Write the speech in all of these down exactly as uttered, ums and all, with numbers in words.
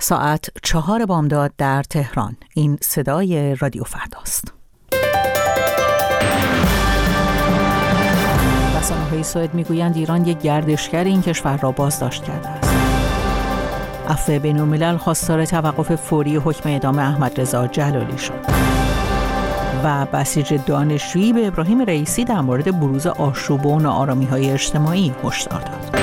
ساعت چهار بامداد در تهران. این صدای رادیو فرداست. رسانه‌های سوئد میگویند ایران یک گردشگر این کشور را بازداشت کرده است. عفو بین‌الملل خواستار توقف فوری حکم اعدام احمد رضا جلالی شد. و بسیج دانشجویی به ابراهیم رئیسی در مورد بروز آشوب و ناآرامی‌های اجتماعی هشدار داد.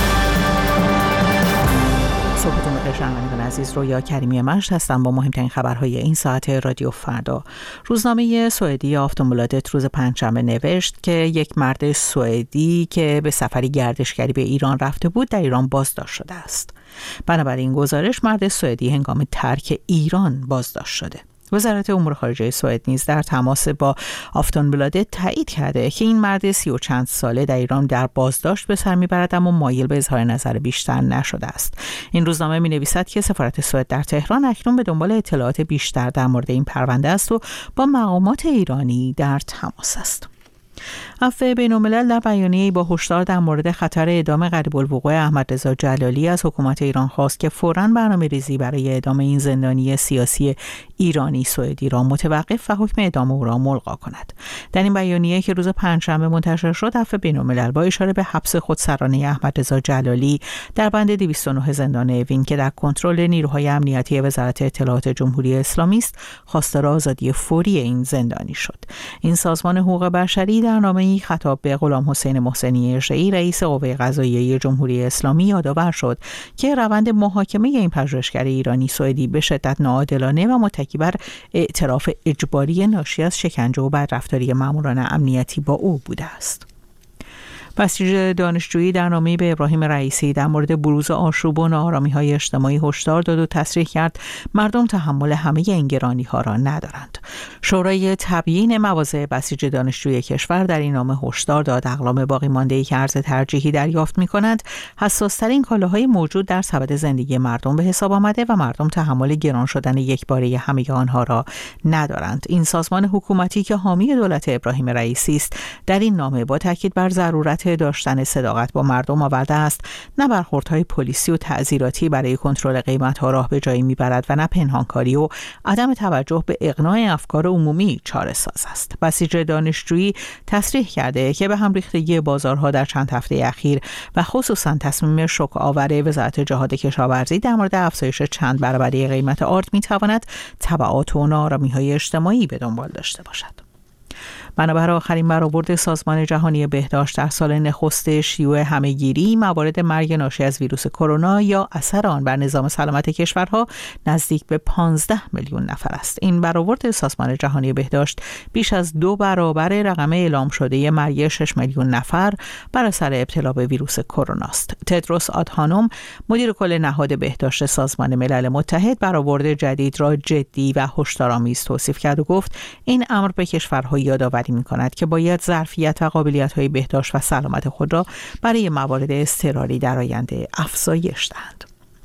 صبحتون بخیر شنوندگان عزیز، رویا کریمی مشت هستم با مهمترین خبرهای این ساعت رادیو فردا. روزنامه سوئدی آفتونبلادت روز پنجشنبه نوشت که یک مرد سوئدی که به سفری گردشگری به ایران رفته بود در ایران بازداشت شده است. بنابراین گزارش مرد سوئدی هنگام ترک ایران بازداشت شده. وزارت امور خارجه سوئد نیز در تماس با آفتونبلادت تایید کرده که این مرد سی و چند ساله در ایران در بازداشت به سر میبرد اما مایل به اظهار نظر بیشتر نشده است. این روزنامه می نویسد که سفارت سوئد در تهران اکنون به دنبال اطلاعات بیشتر در مورد این پرونده است و با مقامات ایرانی در تماس است. عفو بین‌الملل در بیانیه‌ای با هشدار در مورد خطر اعدام قریب الوقوع احمد رضا جلالی از حکومت ایران خواست که فوراً برنامه‌ریزی برای اعدام این زندانی سیاسی ایرانی سوئدی را متوقف و حکم اعدام او را ملغا کند. در این بیانیه که روز پنجشنبه منتشر شد، عفو بین‌الملل با اشاره به حبس خودسرانه احمد رضا جلالی در بند دویست و نه زندان اوین که در کنترل نیروهای امنیتی وزارت اطلاعات جمهوری اسلامی است، خواستار آزادی فوری این زندانی شد. این سازمان حقوق بشری در نامه‌ای خطاب به غلام حسین محسنی اژه‌ای رئیس قوه قضاییه جمهوری اسلامی یادآور شد که روند محاکمه این پژوهشگر ایرانی سوئدی به شدت ناعادلانه و متکی بر اعتراف اجباری ناشی از شکنجه و بدرفتاری ماموران امنیتی با او بوده است. بسیج دانشجویی در نامه‌ای به ابراهیم رئیسی در مورد بروز آشوب و ناآرامی‌های اجتماعی هشدار داد و تصریح کرد مردم تحمل همه این گرانی‌ها را ندارند. شورای تبیین مواضع بسیج دانشجویی کشور در این نامه هشدار داد اقلام باقی مانده‌ای که ارز ترجیحی دریافت می‌کنند حساس‌ترین کالاهای موجود در سبد زندگی مردم به حساب آمده و مردم تحمل گران شدن یکباره همه آنها را ندارند. این سازمان حکومتی که حامی دولت ابراهیم رئیسی است در این نامه با تاکید بر ضرورت داشتن صداقت با مردم آورده است نه برخوردهای پلیسی و تعزیراتی برای کنترل قیمت‌ها راه به جایی میبرد و نه پنهانکاری و عدم توجه به اقناع افکار عمومی چاره ساز است. بسیج دانشجویی تصریح کرده که به هم ریختگی بازارها در چند هفته اخیر و خصوصا تصمیم شوک آور وزارت جهاد کشاورزی در مورد افزایش چند برابری قیمت آرد میتواند تبعات و ناآرامی‌های اجتماعی به دنبال داشته باشد. بنابر آخرین برآورد سازمان جهانی بهداشت در سال نخست شیوع همهگیری، موارد مرگ ناشی از ویروس کرونا یا اثر آن بر نظام سلامت کشورها نزدیک به پانزده میلیون نفر است. این برآورد سازمان جهانی بهداشت بیش از دو برابر رقم اعلام شده مرگ شش میلیون نفر بر اثر ابتلا به ویروس کرونا است. تدروس آدهانوم، مدیر کل نهاد بهداشت سازمان ملل متحد، برآورد جدید را جدی و هشدارآمیز توصیف کرد و گفت این امر به کشورها یادآوری می‌کند که باید ظرفیت و قابلیت‌های بهداشت و سلامت خود را برای موارد اضطراری در آینده افزایش دهند.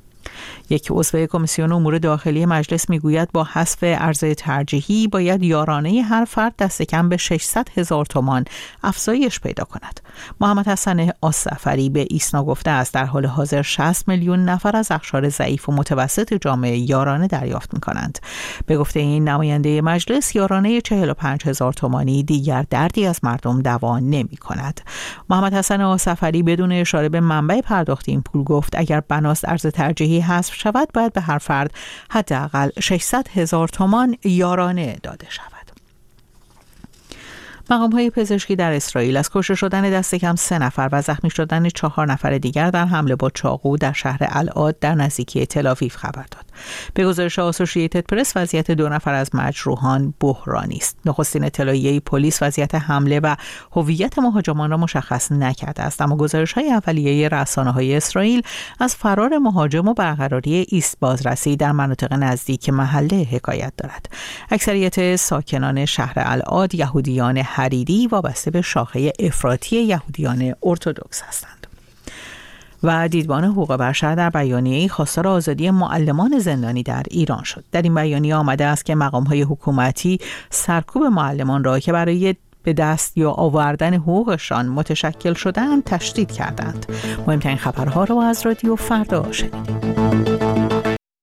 یک عضو کمیسیون امور داخلی مجلس میگوید با حذف ارز ترجیحی باید یارانه هر فرد دست کم به ششصد هزار تومان افزایش پیدا کند. محمد حسن آصفری به ایسنا گفته است در حال حاضر شصت میلیون نفر از اقشار ضعیف و متوسط جامعه یارانه دریافت می‌کنند. به گفته این نماینده مجلس، یارانه چهل و پنج هزار تومانی دیگر دردی از مردم دوا نمی‌کند. محمد حسن آصفری بدون اشاره به منبع پرداخت این پول گفت اگر بناست ارز ترجیحی حذف شود باید به هر فرد حداقل ششصد هزار تومان یارانه داده شود. مقام‌های پزشکی در اسرائیل از کشته شدن دست کم سه نفر و زخمی شدن چهار نفر دیگر در حمله با چاقو در شهر العاد در نزدیکی تل‌آویو خبر داد. به گزارش آسوشییتد پرس وضعیت دو نفر از مجروحان بحرانی است. نخستین اطلاعیه پلیس وضعیت حمله و هویت مهاجمان را مشخص نکرده است، اما گزارش‌های اولیه رسانه‌های اسرائیل از فرار مهاجم و برقراری ایست بازرسی در مناطق نزدیک محله حکایت دارد. اکثریت ساکنان شهر العاد یهودیان حریری وابسته به شاخه افراطی یهودیان ارتدوکس هستند. و دیدبان حقوق بشر در بیانیه‌ای خواستار آزادی معلمان زندانی در ایران شد. در این بیانیه آمده است که مقام‌های حکومتی سرکوب معلمان را که برای به دست یا آوردن حقوقشان متشکل شدند تشدید کردند. مهمترین خبرها را از رادیو فردا شنیدید.